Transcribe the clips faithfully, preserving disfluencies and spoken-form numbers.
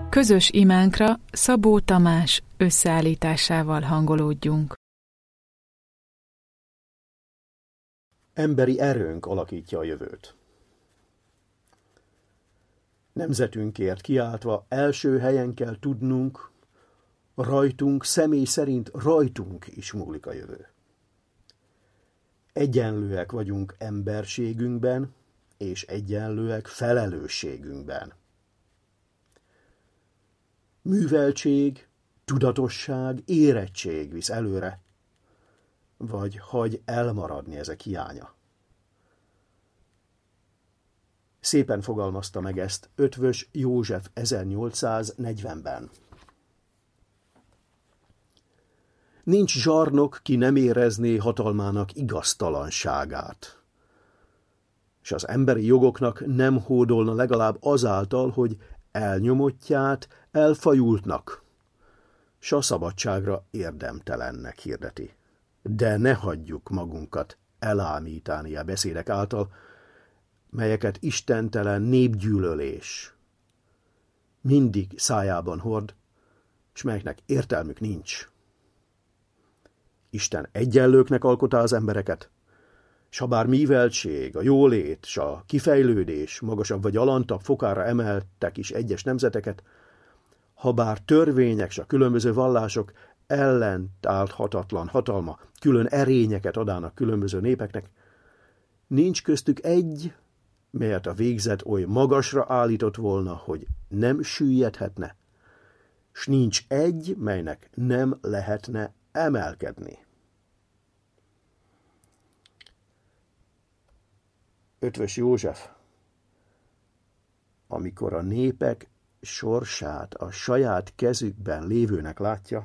Közös imánkra Szabó Tamás összeállításával hangolódjunk. Emberi erőnk alakítja a jövőt. Nemzetünkért kiáltva első helyen kell tudnunk, rajtunk, személy szerint rajtunk is múlik a jövő. Egyenlőek vagyunk emberségünkben, és egyenlőek felelősségünkben. Műveltség, tudatosság, érettség visz előre, vagy hagy elmaradni ezek hiánya. Szépen fogalmazta meg ezt Eötvös József ezernyolcszáznegyvenben. Nincs zsarnok, ki nem érezné hatalmának igaztalanságát, és az emberi jogoknak nem hódolna legalább azáltal, hogy elnyomottját elfajultnak, s a szabadságra érdemtelennek hirdeti. De ne hagyjuk magunkat elámítani a beszédek által, melyeket istentelen népgyűlölés mindig szájában hord, s melyeknek értelmük nincs. Isten egyenlőknek alkotta az embereket, s ha bár műveltség, a jólét, s a kifejlődés magasabb vagy alantabb fokára emeltek is egyes nemzeteket, ha bár törvények s a különböző vallások ellentálthatatlan hatalma külön erényeket adának különböző népeknek, nincs köztük egy, melyet a végzet oly magasra állított volna, hogy nem süllyedhetne, s nincs egy, melynek nem lehetne emelkedni. Eötvös József, amikor a népek sorsát a saját kezükben lévőnek látja,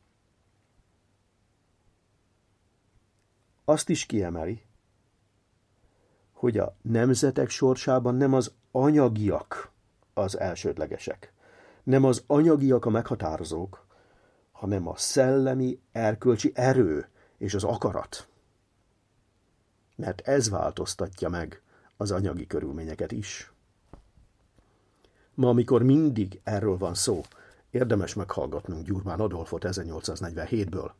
azt is kiemeli, hogy a nemzetek sorsában nem az anyagiak az elsődlegesek, nem az anyagiak a meghatározók, hanem a szellemi, erkölcsi erő és az akarat. Mert ez változtatja meg az anyagi körülményeket is. Ma, amikor mindig erről van szó, érdemes meghallgatnunk Gyurmán Adolfot ezernyolcszáznegyvenhétből.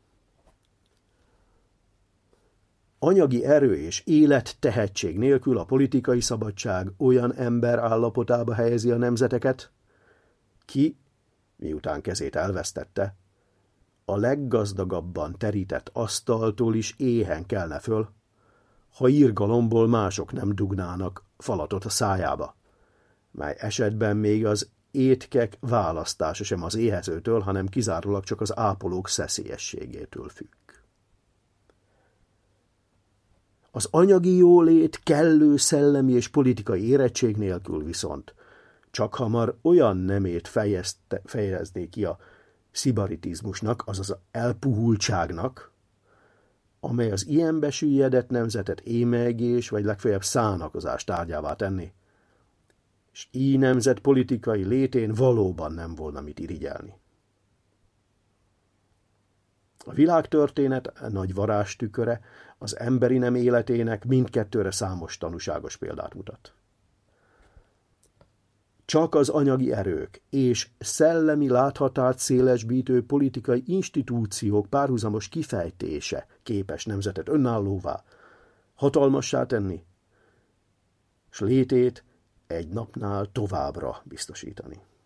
Anyagi erő és élet tehetség nélkül a politikai szabadság olyan ember állapotába helyezi a nemzeteket, ki, miután kezét elvesztette, a leggazdagabban terített asztaltól is éhen kelne föl, ha irgalomból mások nem dugnának falatot a szájába, mely esetben még az étkek választása sem az éhezőtől, hanem kizárólag csak az ápolók szeszélyességétől függ. Az anyagi jólét kellő szellemi és politikai érettség nélkül viszont csak hamar olyan nemét fejezte, fejezné ki a szibaritizmusnak, azaz az elpuhultságnak, amely az ilyen besüllyedett nemzetet émelygés vagy legfeljebb szánakozás tárgyává tenni, és így nemzet politikai létén valóban nem volna mit irigyelni. A világtörténet nagy varázstüköre az emberi nem életének mindkettőre számos tanúságos példát mutat. Csak az anyagi erők és szellemi láthatárt szélesbítő politikai institúciók párhuzamos kifejtése képes nemzetet önállóvá, hatalmassá tenni, s létét egy napnál továbbra biztosítani.